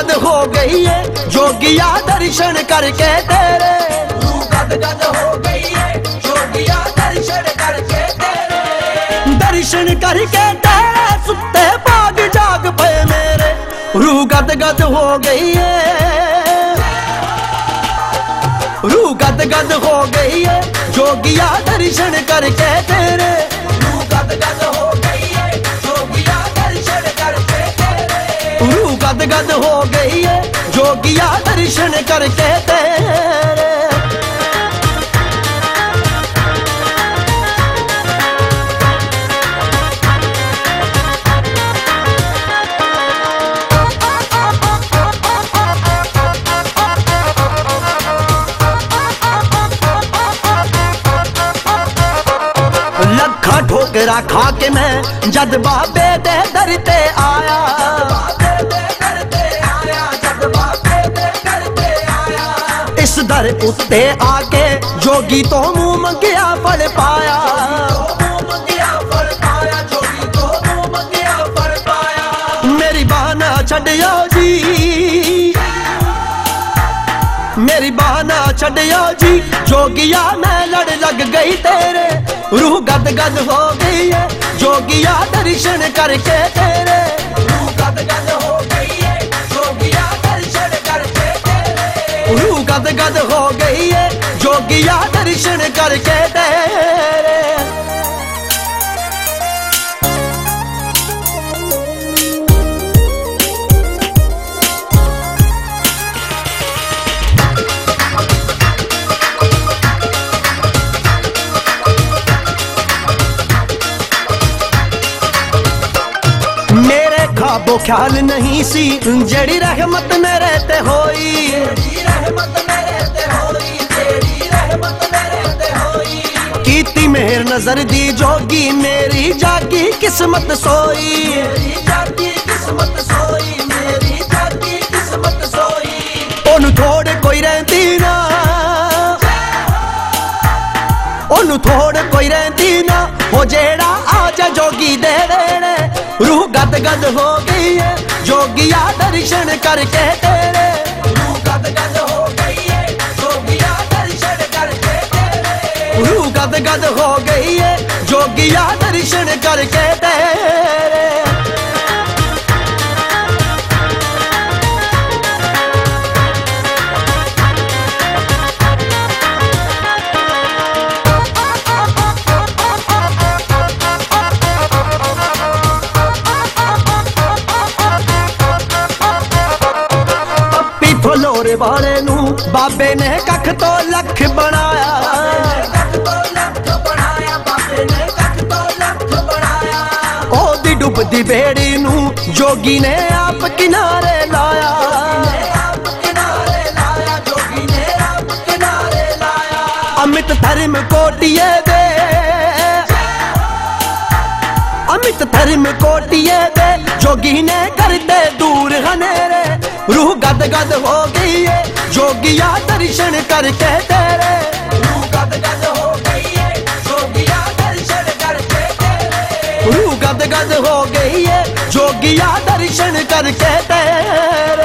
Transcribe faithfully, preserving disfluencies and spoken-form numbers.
गद हो गई है जोगिया दर्शन करके तेरे। रूह गद गद हो गई है जोगिया दर्शन करके तेरे। दर्शन करके तेरे सुते बाग जाग पे मेरे। रूह गद गद हो गई है, रूह गद गद हो गई है जोगिया दर्शन करके तेरे। रूह गद गद हो गई है जोगिया दर्शन करके तेरे। रूह गद गद हो गई है जोगिया दर्शन करके तेरे। लखा ठोकरा खा के मैं जद बाबे दे दर ते आया। इस दर उत्ते आके जोगी तो मुंह मंगिया फल पाया। मेरी बहाना छड़ियो जी, मेरी बहाना छड़ियो जी जोगिया मैं लड़ लग गई तेरे। रूह गद गद हो गई है जोगिया दर्शन करके तेरे। रूह गद गद हो गई है जोगिया दर्शन करके तेरे। रूह गद गद हो गई है जोगिया दर्शन करके तेरे। खाबो ख्याल नहीं सी जेड़ी रहमत मेरे ते होई। तेरी रहमत मेरे ते होई, तेरी रहमत मेरे ते होई। कीती मेहर नजर दी जोगी मेरी जागी किस्मत सोई। मेरी जागी किस्मत सोई, मेरी जागी किस्मत सोई। ओनू थोड़े कोई रहती ना, ओनू थोड़े कोई रहती ना हो जेड़ा आजा जोगी दे देने। रूह गद गद हो गई है जोगिया दर्शन करके तेरे। रूह गद गद हो गई है जोगिया दर्शन करके तेरे। रूह गद गद हो गई है जोगिया दर्शन करके तेरे। लोरे वाले नू बाबे ने कख तो लख बनाया। कख तो लख बनाया बाबे ने, कख तो लख बनाया। ओदी डुबदी बेड़ी नू जोगी ने आप किनारे लाया। आप किनारे लाया जोगी ने, आप किनारे लाया। अमित धर्म कोटिये दे, अमित धर्म कोटिये दे जोगी ने करते दूर हनेरे। रूह गद गद हो गई है जोगिया दर्शन करके तेरे। रूह गद गद हो गई है जोगिया दर्शन करके तेरे। रूह गद गद हो गई है जोगिया दर्शन करके तेरे।